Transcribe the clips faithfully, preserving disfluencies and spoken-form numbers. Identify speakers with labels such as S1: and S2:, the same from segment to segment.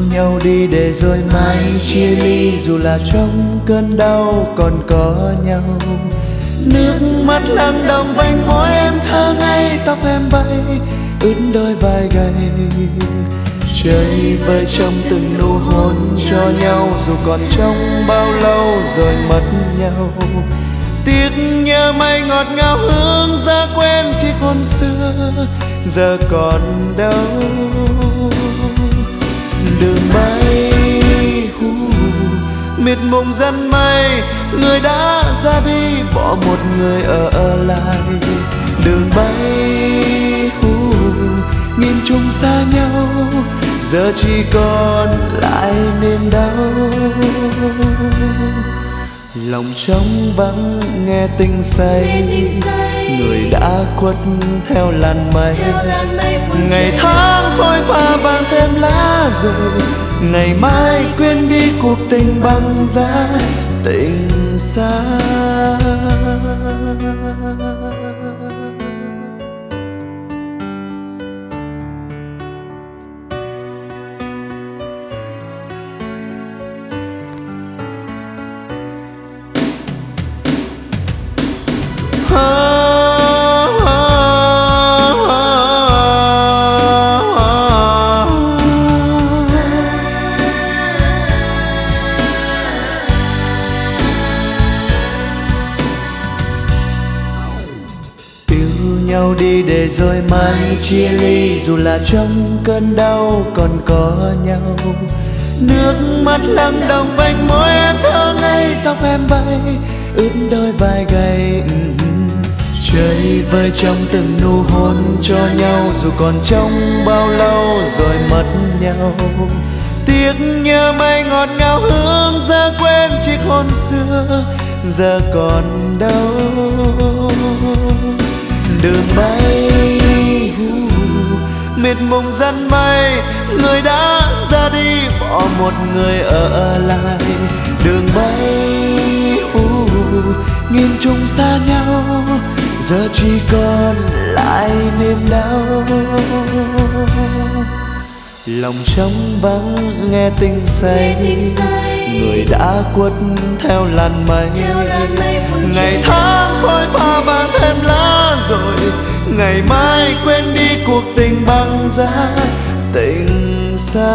S1: nhau đi để rồi mai chia ly, dù là trong cơn đau còn có nhau. Nước mắt lắng đọng vành môi em thơ ngây, tóc em bay ướt đôi vai gầy. Chơi vơi trong từng nụ hôn cho nhau, dù còn trong bao lâu rồi mất nhau. Tiếc nhớ mây ngọt ngào hương giá quen chiếc hôn xưa, giờ còn đâu. Đường bay hu mịt mùng dân mây, người đã ra đi bỏ một người ở, ở lại. Đường bay hu nhìn chung xa nhau, giờ chỉ còn lại niềm đau. Lòng trống vắng nghe tình say, người đã khuất theo làn mây. Ngày tháng phôi pha vàng thêm lá rồi, ngày mai quên đi cuộc tình băng giá tình xa. Nhau đi để rồi mai chia ly, dù là trong cơn đau còn có nhau. Nước mắt lắng đọng vành môi em thơ ngây, tóc em bay ướt đôi vai gầy. Chơi vơi trong từng nụ hôn cho nhau, dù còn trong bao lâu rồi mất nhau. Tiếc nhớ mây ngọt ngào hương giá quên chiếc hôn xưa, giờ còn đâu. Đường bay hu mịt mùng dân mây, người đã ra đi bỏ một người ở, ở lại. Đường bay hu nhìn chung xa nhau, giờ chỉ còn lại niềm đau. Lòng trống vắng nghe tình say, người đã khuất theo làn mây. Ngày tháng phôi pha vàng thêm lá rồi, ngày mai quên đi cuộc tình băng giá tình xa.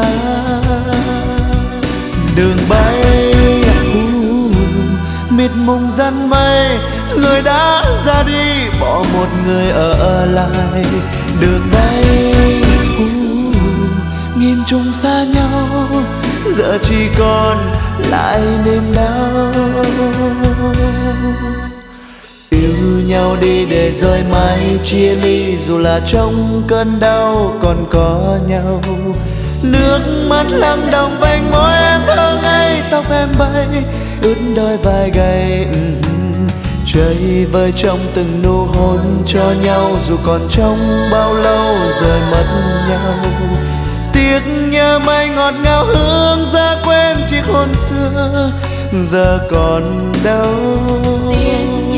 S1: Đường bay uh, mịt mùng dân mây, người đã ra đi bỏ một người ở, ở lại. Đường bay uh, nhìn chung xa nhau, giờ chỉ còn lại niềm đau. Yêu nhau đi để rồi mai chia ly, dù là trong cơn đau còn có nhau. Nước mắt lắng đọng vành môi em thơ ngây, tóc em bay ướt đôi vai gầy. Chơi vơi trong từng nụ hôn cho nhau, dù còn trong bao lâu rồi mất nhau. Tiếc nhớ mây ngọt ngào hương giá quên chiếc hôn xưa, giờ còn đâu.